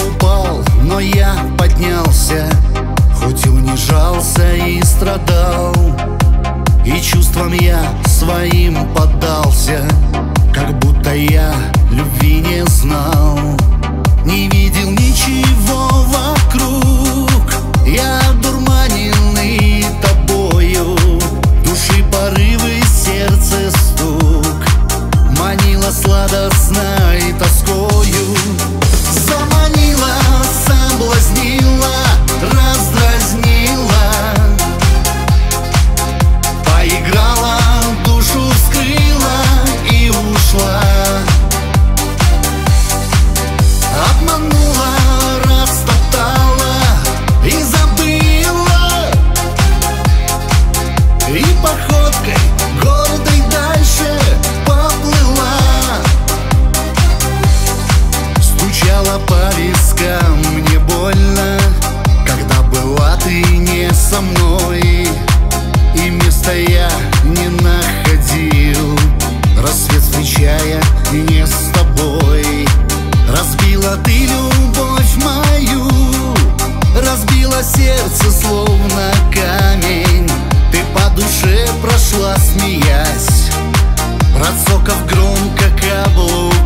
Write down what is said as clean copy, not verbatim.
упал, но я поднялся, хоть и унижался и страдал. И чувствам я своим поддался, как будто я любви не знал. Не видел ничего вокруг, я одурманенный тобою. Души порывы, сердце стук манила сладостной тоскою. Заманила, соблазнила, раздразнила, поиграла, душу вскрыла и ушла. Обманула, растоптала и забыла, и походкой гордой дальше поплыла. Стучала по вискам, мне больно, когда была ты не со мной, и места я не находил, рассвет встречая не с тобой. Разбила ты любовь мою, разбила сердце словно камень. Ты по душе прошла, смеясь, процокав громко каблук.